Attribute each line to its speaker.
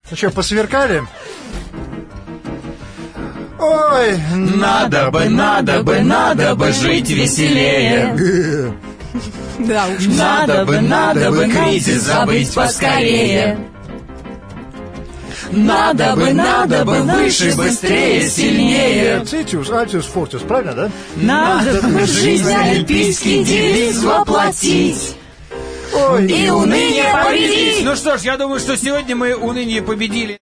Speaker 1: Ну что, посверкали? Ой,
Speaker 2: Надо бы жить веселее.
Speaker 3: Да уж.
Speaker 2: Надо бы кризис забыть поскорее. Надо бы выше, быстрее, сильнее.
Speaker 1: Цитиус, альтиус, фортиус, правильно, да?
Speaker 2: Надо бы в жизнь олимпийский девиз воплотить.
Speaker 1: Ой,
Speaker 2: И уныние победить.
Speaker 4: Ну что ж, я думаю, что сегодня мы уныние победили.